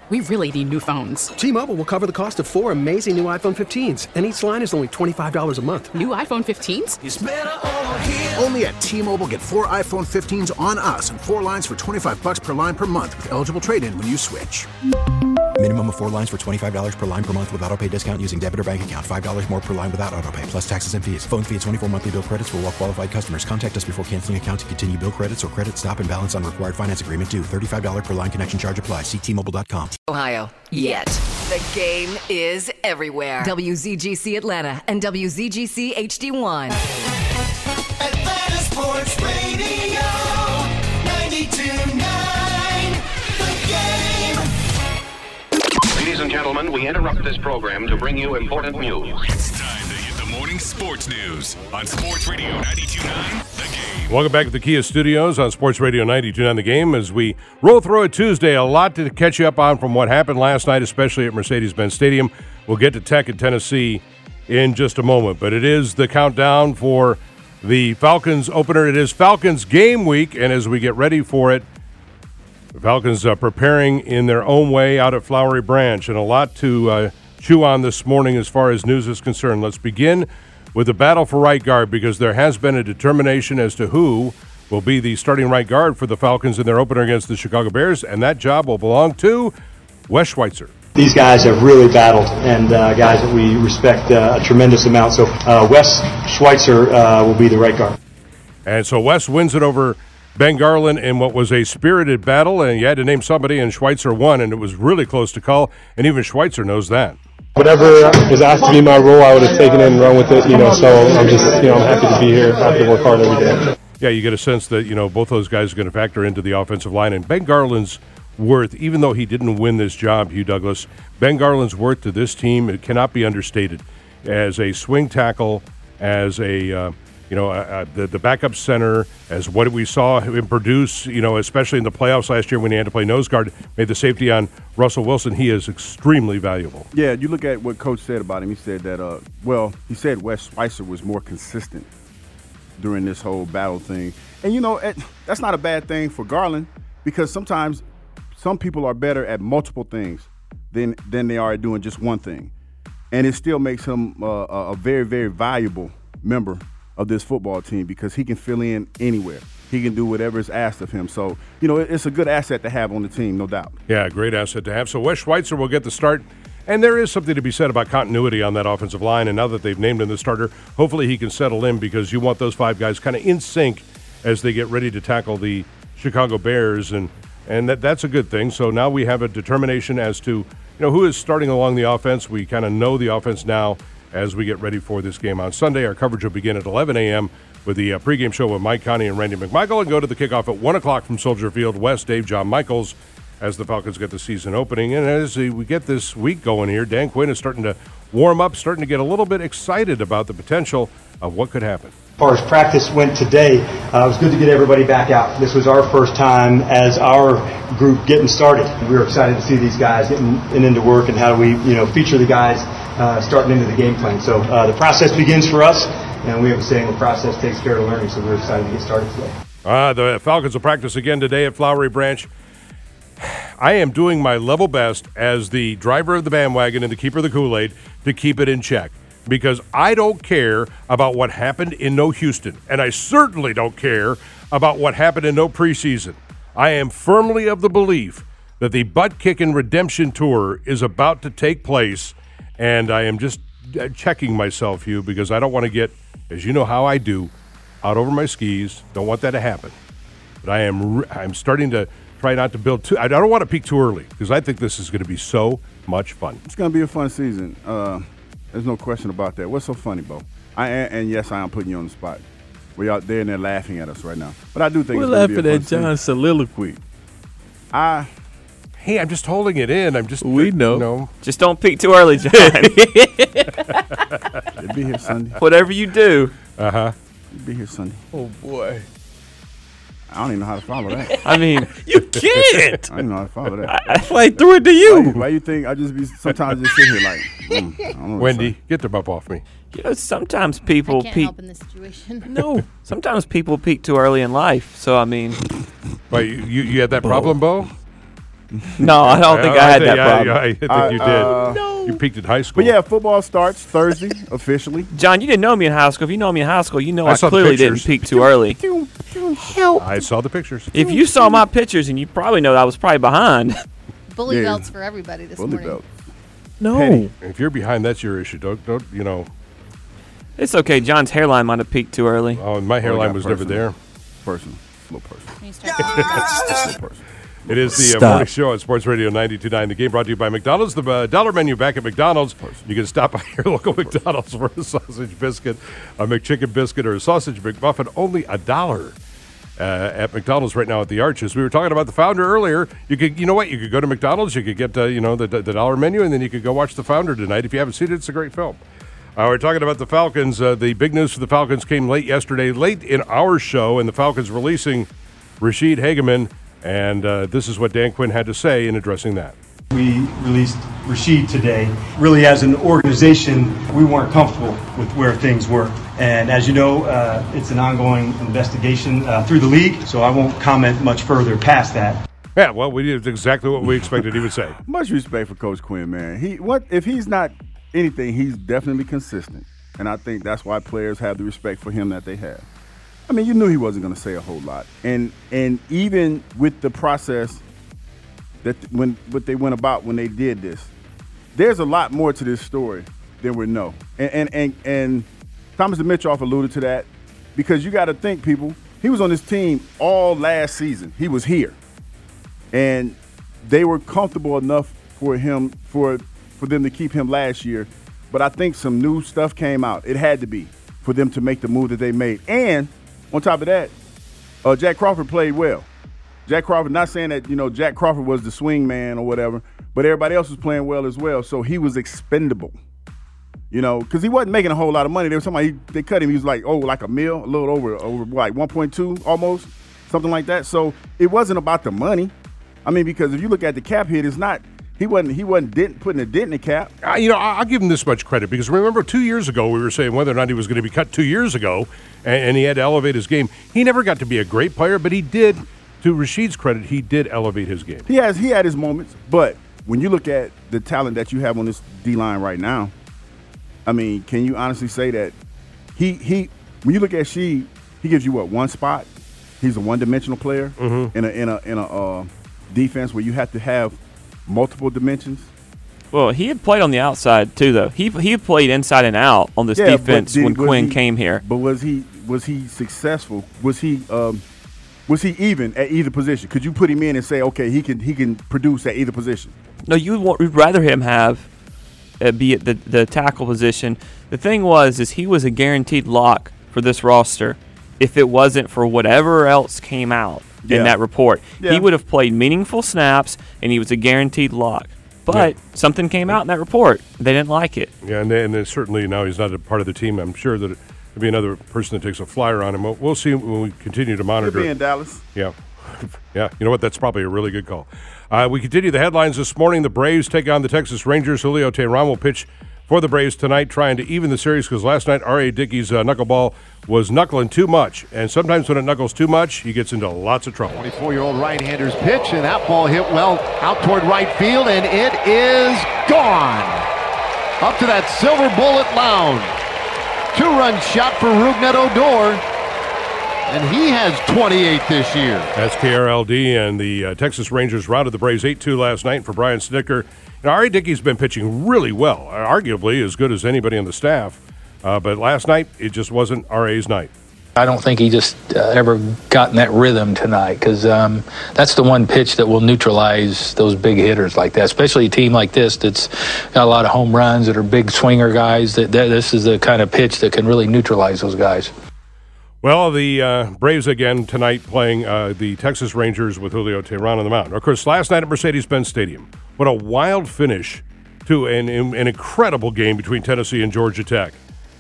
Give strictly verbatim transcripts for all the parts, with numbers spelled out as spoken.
we really need new phones. T-Mobile will cover the cost of four amazing new iPhone fifteens, and each line is only twenty-five dollars a month. New iPhone fifteens? It's better over here. Only at T-Mobile, get four iPhone fifteens on us and four lines for twenty-five dollars per line per month with eligible trade-in when you switch. Minimum of four lines for twenty-five dollars per line per month with autopay discount using debit or bank account. five dollars more per line without autopay, plus taxes and fees. Phone fee at twenty-four monthly bill credits for well-qualified customers. Contact us before canceling account to continue bill credits or credit stop and balance on required finance agreement due. thirty-five dollars per line connection charge applies. See T Mobile dot com. Ohio, yet. The game is everywhere. W Z G C Atlanta and W Z G C H D one. Atlanta Sports Radio, ninety-two point nine, The Game. Ladies and gentlemen, we interrupt this program to bring you important news. It's time to hit the morning sports news on Sports Radio ninety-two point nine, The Game. Welcome back to the Kia Studios on Sports Radio ninety-two point nine The Game. As we roll through a Tuesday, a lot to catch you up on from what happened last night, especially at Mercedes-Benz Stadium. We'll get to Tech in Tennessee in just a moment, but it is the countdown for the Falcons opener. It is Falcons game week, and as we get ready for it, the Falcons are preparing in their own way out at Flowery Branch, and a lot to uh, chew on this morning as far as news is concerned. Let's begin with the battle for right guard, because there has been a determination as to who will be the starting right guard for the Falcons in their opener against the Chicago Bears, and that job will belong to Wes Schweitzer. These guys have really battled, and uh, guys that we respect uh, a tremendous amount. So uh, Wes Schweitzer uh, will be the right guard. And so Wes wins it over Ben Garland in what was a spirited battle, and you had to name somebody, and Schweitzer won, and it was really close to call, and even Schweitzer knows that. Whatever was asked to be my role, I would have taken it and run with it, you know, so I'm just, you know, I'm happy to be here. I have to work hard every day. Yeah, you get a sense that, you know, both those guys are going to factor into the offensive line, and Ben Garland's worth, even though he didn't win this job, Hugh Douglas, Ben Garland's worth to this team, it cannot be understated. As a swing tackle, as a, uh, you know, uh, the, the backup center, as what we saw him produce, you know, especially in the playoffs last year when he had to play nose guard, made the safety on Russell Wilson, he is extremely valuable. Yeah, you look at what Coach said about him. He said that, uh, well, he said Wes Schweitzer was more consistent during this whole battle thing. And, you know, it, that's not a bad thing for Garland, because sometimes some people are better at multiple things than than they are at doing just one thing. And it still makes him uh, a very, very valuable member of this football team, because he can fill in anywhere. He can do whatever is asked of him. So, you know, it's a good asset to have on the team, no doubt. Yeah, great asset to have. So Wes Schweitzer will get the start. And there is something to be said about continuity on that offensive line. And now that they've named him the starter, hopefully he can settle in, because you want those five guys kind of in sync as they get ready to tackle the Chicago Bears. And and that that's a good thing. So now we have a determination as to, you know, who is starting along the offense. We kind of know the offense now as we get ready for this game on Sunday. Our coverage will begin at eleven a.m. with the uh, pregame show with Mike Connie and Randy McMichael, and go to the kickoff at one o'clock from Soldier Field. West, Dave, John Michaels, as the Falcons get the season opening. And as we get this week going here, Dan Quinn is starting to warm up, starting to get a little bit excited about the potential of what could happen. As far as practice went today, uh, it was good to get everybody back out. This was our first time as our group getting started. We were excited to see these guys getting, getting into work, and how do we, you know, feature the guys uh, starting into the game plan. So uh, the process begins for us, and we have a saying, the process takes care of learning, so we're excited to get started today. Uh, the Falcons will practice again today at Flowery Branch. I am doing my level best as the driver of the bandwagon and the keeper of the Kool-Aid to keep it in check, because I don't care about what happened in no Houston, and I certainly don't care about what happened in no preseason. I am firmly of the belief that the butt-kicking redemption tour is about to take place, and I am just checking myself, Hugh, because I don't want to get, as you know how I do, out over my skis. Don't want that to happen. But I am I'm starting to try not to build too – I don't want to peak too early, because I think this is going to be so much fun. It's going to be a fun season. Uh, there's no question about that. What's so funny, Bo? I And yes, I am putting you on the spot. We're out there and they're laughing at us right now. But I do think We're it's going to be a laughing fun at John's season. soliloquy. I – Hey, I'm just holding it in. I'm just – We know. You know. Just don't peak too early, John. You'll be here Sunday. Whatever you do. Uh-huh. You'll be here Sunday. Oh, boy. I don't even know how to follow that. I mean, you can't. I don't know how to follow that. That's why I threw it to you. Why, why you think I just be sometimes just sit here like, mm, I don't know Wendy, get the bump off me. You know, sometimes people I can't peak. help in this situation. No, sometimes people peak too early in life. So I mean, Wait, you, you, you had that problem, Bo? No, I don't think I, I had think, that problem. I, I think I, you did. uh, No. You peaked in high school. But yeah, football starts Thursday officially. John, you didn't know me in high school. If you know me in high school, you know I I, saw the clearly didn't pictures. peak too early. Help. I saw the pictures. If you saw my pictures, and you probably know I was probably behind. Bully Yeah. belts for everybody this Bully morning. belt. No. Petty. If you're behind, that's your issue. Don't, don't you know? It's okay. John's hairline might have peaked too early. Oh, my hairline got was never personal. there. Personal. A little personal. Can you start talking about A little personal. It is the uh, Stop. morning show on Sports Radio ninety-two point nine. The game brought to you by McDonald's. The uh, dollar menu back at McDonald's. You can stop by your local McDonald's for a sausage biscuit, a McChicken biscuit, or a sausage McMuffin. Only a dollar uh, at McDonald's right now at the Arches. We were talking about the Founder earlier. You could, you know what? You could go to McDonald's. You could get uh, you know the, the dollar menu, and then you could go watch the Founder tonight. If you haven't seen it, it's a great film. Uh, we're talking about the Falcons. Uh, the big news for the Falcons came late yesterday, late in our show, and the Falcons releasing Rashid Hageman. And uh, this is what Dan Quinn had to say in addressing that. We released Rashid today. Really, as an organization, we weren't comfortable with where things were. And as you know, uh, it's an ongoing investigation uh, through the league, so I won't comment much further past that. Yeah, well, we did exactly what we expected he would say. Much respect for Coach Quinn, man. He what if he's not anything, he's definitely consistent. And I think that's why players have the respect for him that they have. I mean, you knew he wasn't going to say a whole lot. And and even with the process that when what they went about when they did this, there's a lot more to this story than we know. And and and, and Thomas Dimitroff alluded to that because you got to think, people, he was on this team all last season. He was here. And they were comfortable enough for him for for them to keep him last year. But I think some new stuff came out. It had to be for them to make the move that they made. And on top of that, uh, Jack Crawford played well. Jack Crawford, not saying that, you know, Jack Crawford was the swing man or whatever, but everybody else was playing well as well. So he was expendable, you know, because he wasn't making a whole lot of money. They were talking about he, they cut him. He was like, oh, like a mil, a little over, over like one point two almost, something like that. So it wasn't about the money. I mean, because if you look at the cap hit, it's not. He wasn't. He wasn't dent, putting a dent in the cap. Uh, you know, I'll give him this much credit because remember two years ago we were saying whether or not he was going to be cut two years ago, and, and he had to elevate his game. He never got to be a great player, but he did. To Rashid's credit, he did elevate his game. He has. He had his moments, but when you look at the talent that you have on this D line right now, I mean, can you honestly say that he he? When you look at Sheed, he gives you what one spot. He's a one-dimensional player mm-hmm. in a in a in a uh, defense where you have to have multiple dimensions. Well, he had played on the outside too, though. He he had played inside and out on this Yeah, defense but did- when was Quinn he- came here. But was he was he successful? Was he um, was he even at either position? Could you put him in and say, okay, he can he can produce at either position? No, you would want, you'd rather him have uh, be at the the tackle position. The thing was, is he was a guaranteed lock for this roster. If it wasn't for whatever else came out Yeah. in that report, Yeah. he would have played meaningful snaps, and he was a guaranteed lock. But Yeah. something came out in that report. They didn't like it. Yeah, and, and then certainly now he's not a part of the team. I'm sure that there'll be another person that takes a flyer on him. We'll, we'll see when we continue to monitor. Could be in Dallas. Yeah. Yeah, you know what? That's probably a really good call. Uh, we continue the headlines this morning. The Braves take on the Texas Rangers. Julio Teheran will pitch for the Braves tonight, trying to even the series because last night R A. Dickey's uh, knuckleball was knuckling too much. And sometimes when it knuckles too much, he gets into lots of trouble. twenty-four-year-old right-hander's pitch, and that ball hit well out toward right field, and it is gone. Up to that silver bullet mound. Two-run shot for Rougned Odor, and he has twenty-eight this year. That's K R L D, and the uh, Texas Rangers routed the Braves eight two last night for Brian Snitker. Now, R A. Dickey's been pitching really well, arguably as good as anybody on the staff. Uh, but last night, it just wasn't R A's night. I don't think he just uh, ever got in that rhythm tonight because um, that's the one pitch that will neutralize those big hitters like that, especially a team like this that's got a lot of home runs that are big swinger guys. That, that This is the kind of pitch that can really neutralize those guys. Well, the uh, Braves again tonight playing uh, the Texas Rangers with Julio Teheran on the mound. Of course, last night at Mercedes-Benz Stadium, what a wild finish to an, an incredible game between Tennessee and Georgia Tech.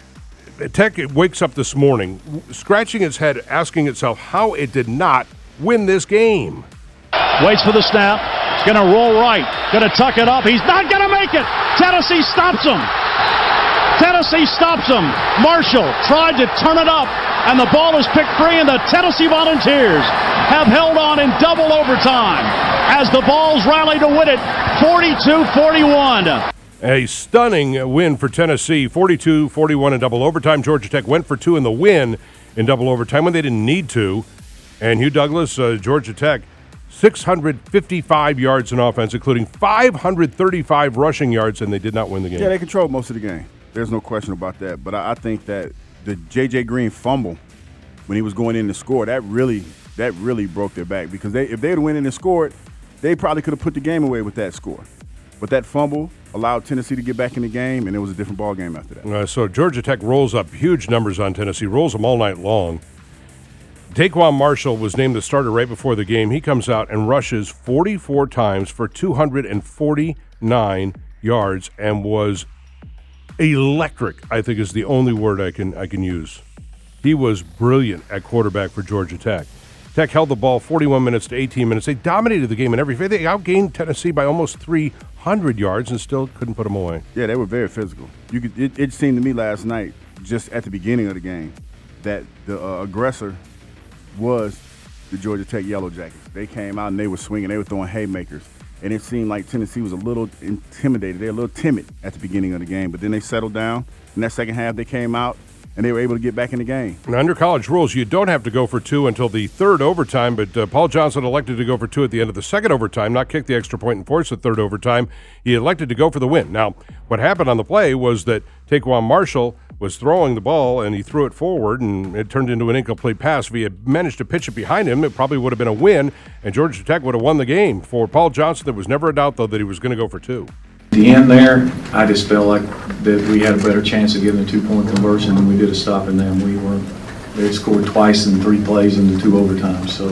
Tech wakes up this morning scratching its head, asking itself how it did not win this game. Waits for the snap. It's going to roll right. Going to tuck it up. He's not going to make it. Tennessee stops him. Tennessee stops them. Marshall tried to turn it up, and the ball is picked free, and the Tennessee Volunteers have held on in double overtime as the Vols rally to win it forty-two forty-one. A stunning win for Tennessee, forty-two forty-one in double overtime. Georgia Tech went for two in the win in double overtime when they didn't need to. And Hugh Douglas, uh, Georgia Tech, six hundred fifty-five yards in offense, including five hundred thirty-five rushing yards, and they did not win the game. Yeah, they controlled most of the game. There's no question about that. But I, I think that the J J. Green fumble when he was going in to score, that really that really broke their back, because they, if they had went in and scored, they probably could have put the game away with that score. But that fumble allowed Tennessee to get back in the game, and it was a different ball game after that. Uh, so Georgia Tech rolls up huge numbers on Tennessee, rolls them all night long. Daquan Marshall was named the starter right before the game. He comes out and rushes forty-four times for two hundred forty-nine yards and was electric, I think is the only word I can I can use. He was brilliant at quarterback for Georgia Tech. Tech held the ball forty-one minutes to eighteen minutes. They dominated the game in every phase. They outgained Tennessee by almost three hundred yards and still couldn't put them away. Yeah, they were very physical. You could. It, it seemed to me last night, just at the beginning of the game, that the uh, aggressor was the Georgia Tech Yellow Jackets. They came out and they were swinging. They were throwing haymakers. And it seemed like Tennessee was a little intimidated. They were a little timid at the beginning of the game. But then they settled down. In that second half, they came out, and they were able to get back in the game. Now, under college rules, you don't have to go for two until the third overtime, but uh, Paul Johnson elected to go for two at the end of the second overtime, not kick the extra point and force the third overtime. He elected to go for the win. Now, what happened on the play was that Taquan Marshall was throwing the ball, and he threw it forward, and it turned into an incomplete pass. If he had managed to pitch it behind him, it probably would have been a win, and Georgia Tech would have won the game. For Paul Johnson, there was never a doubt, though, that he was going to go for two. At the end there, I just felt like that we had a better chance of getting a two-point conversion than we did of stopping them. We were they scored twice in three plays in the two overtimes. So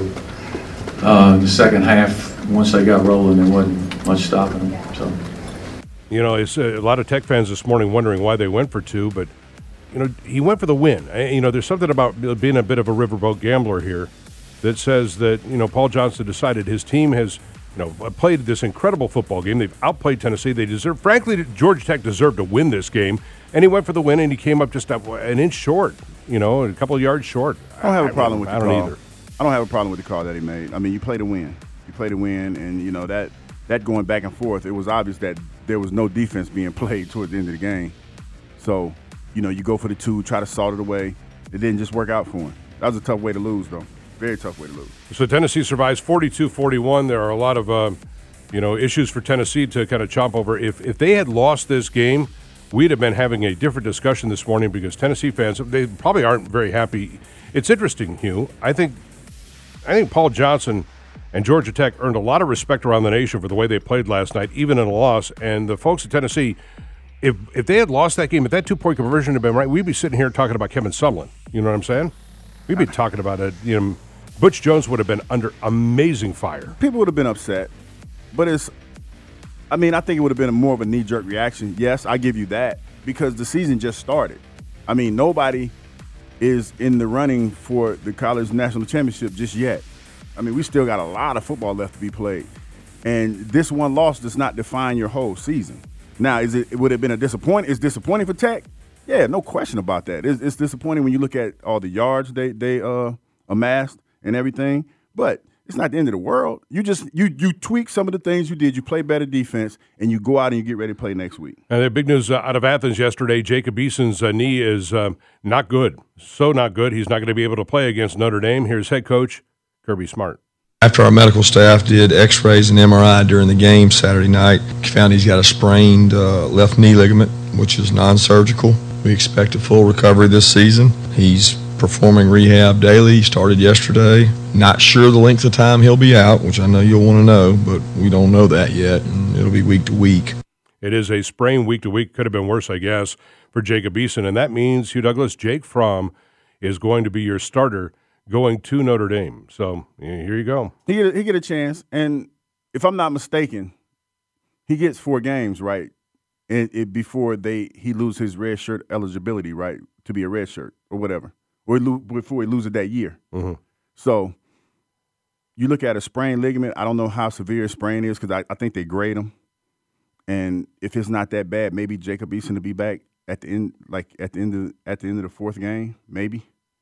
uh, the second half, once they got rolling, there wasn't much stopping them. So you know, it's uh, a lot of Tech fans this morning wondering why they went for two, but you know, he went for the win. I, you know, there's something about being a bit of a riverboat gambler here that says that you know Paul Johnson decided his team has. You know, played this incredible football game. They've outplayed Tennessee. They deserve, frankly, Georgia Tech deserved to win this game, and he went for the win, and he came up just an inch short, you know, a couple of yards short. I don't have a problem with the I don't call. either. I don't have a problem with the call that he made. I mean, you play to win. You play to win, and, you know, that, that going back and forth, it was obvious that there was no defense being played towards the end of the game. So, you know, you go for the two, try to salt it away. It didn't just work out for him. That was a tough way to lose, though. Very tough way to lose. So Tennessee survives forty-two forty-one. There are a lot of, uh, you know, issues for Tennessee to kind of chomp over. If if they had lost this game, we'd have been having a different discussion this morning because Tennessee fans, they probably aren't very happy. It's interesting, Hugh. I think, I think Paul Johnson and Georgia Tech earned a lot of respect around the nation for the way they played last night, even in a loss. And the folks at Tennessee, if if they had lost that game, if that two-point conversion had been right, we'd be sitting here talking about Kevin Sumlin. You know what I'm saying? We'd be talking about it, you know. Butch Jones would have been under amazing fire. People would have been upset, but it's, I mean, I think it would have been a more of a knee-jerk reaction. Yes, I give you that, because the season just started. I mean, nobody is in the running for the college national championship just yet. I mean, we still got a lot of football left to be played. And this one loss does not define your whole season. Now, is it, it would have been a disappointing, it's disappointing for Tech? Yeah, no question about that. It's, it's disappointing when you look at all the yards they, they uh, amassed and everything, but it's not the end of the world. You just you you tweak some of the things you did. You play better defense, and you go out and you get ready to play next week. And the big news uh, out of Athens yesterday: Jacob Eason's uh, knee is um, not good, so not good. He's not going to be able to play against Notre Dame. Here's head coach Kirby Smart. After our medical staff did X-rays and M R I during the game Saturday night, we found he's got a sprained uh, left knee ligament, which is non-surgical. We expect a full recovery this season. He's performing rehab daily. He started yesterday. Not sure the length of time he'll be out, which I know you'll want to know, but we don't know that yet, and it'll be week to week. It is a sprain week to week. Could have been worse, I guess, for Jacob Eason, and that means, Hugh Douglas, Jake Fromm is going to be your starter going to Notre Dame. So here you go. He get a, he get a chance, and if I'm not mistaken, he gets four games, right, and it, before they he loses his red shirt eligibility, right, to be a red shirt or whatever. Or he lo- before he loses that year. Mm-hmm. So you look at a sprained ligament. I don't know how severe a sprain is because I, I think they grade them. And if it's not that bad, maybe Jacob Eason to be back at the end, like at the end of at the end of the fourth game, maybe.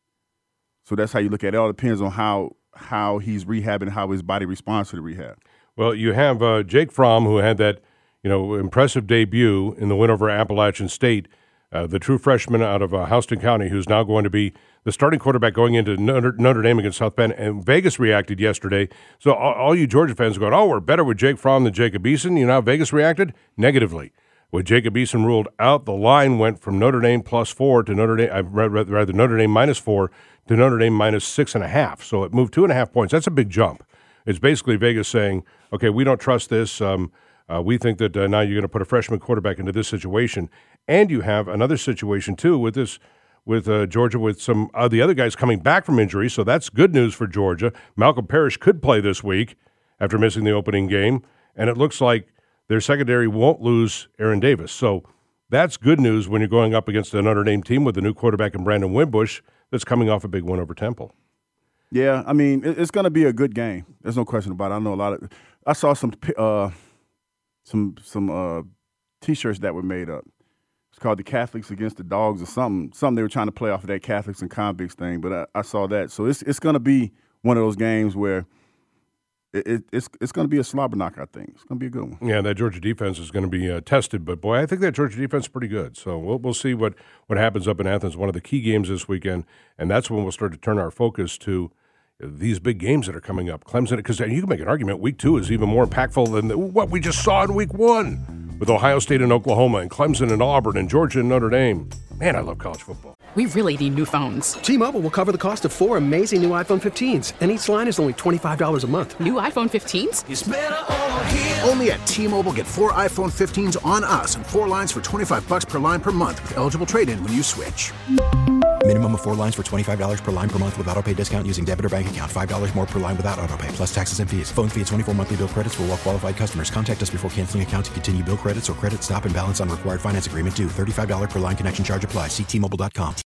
So that's how you look at it. It all depends on how how he's rehabbing, how his body responds to the rehab. Well, you have uh, Jake Fromm, who had that, you know, impressive debut in the win over Appalachian State, uh, the true freshman out of uh, Houston County, who's now going to be the starting quarterback going into Notre, Notre Dame against South Bend. And Vegas reacted yesterday. So all, all you Georgia fans are going, oh, we're better with Jake Fromm than Jacob Eason. You know how Vegas reacted? Negatively. With Jacob Eason ruled out, the line went from Notre Dame plus four to Notre Dame, uh, rather Notre Dame minus four to Notre Dame minus six and a half. So it moved two and a half points. That's a big jump. It's basically Vegas saying, okay, we don't trust this. Um, uh, we think that uh, now you're going to put a freshman quarterback into this situation. And you have another situation, too, with this, with uh, Georgia, with some of uh, the other guys coming back from injury. So that's good news for Georgia. Malcolm Parrish could play this week after missing the opening game. And it looks like their secondary won't lose Aaron Davis. So that's good news when you're going up against a Notre Dame team with a new quarterback in Brandon Wimbush that's coming off a big win over Temple. Yeah, I mean, it's going to be a good game. There's no question about it. I know a lot of – I saw some uh, some some uh, T-shirts that were made up. It's called the Catholics Against the Dogs or something. Something they were trying to play off of that Catholics and convicts thing, but I, I saw that. So it's it's going to be one of those games where it, it, it's it's going to be a slobber knock, I think. It's going to be a good one. Yeah, that Georgia defense is going to be uh, tested, but, boy, I think that Georgia defense is pretty good. So we'll we'll see what, what happens up in Athens, one of the key games this weekend, and that's when we'll start to turn our focus to these big games that are coming up. Clemson, because you can make an argument week two is even more impactful than the, what we just saw in week one with Ohio State and Oklahoma and Clemson and Auburn and Georgia and Notre Dame. Man, I love college football. We really need new phones. T-Mobile will cover the cost of four amazing new iPhone fifteens, and each line is only twenty-five dollars a month. New iPhone fifteens? It's better over here. Only at T-Mobile, get four iPhone fifteens on us and four lines for twenty-five bucks per line per month with eligible trade-in when you switch. Minimum of four lines for twenty-five dollars per line per month with autopay discount using debit or bank account. five dollars more per line without autopay, plus taxes and fees. Phone fee at twenty-four monthly bill credits for well-qualified customers. Contact us before canceling account to continue bill credits or credit stop and balance on required finance agreement due. thirty-five dollars per line connection charge applies. See T Mobile dot com.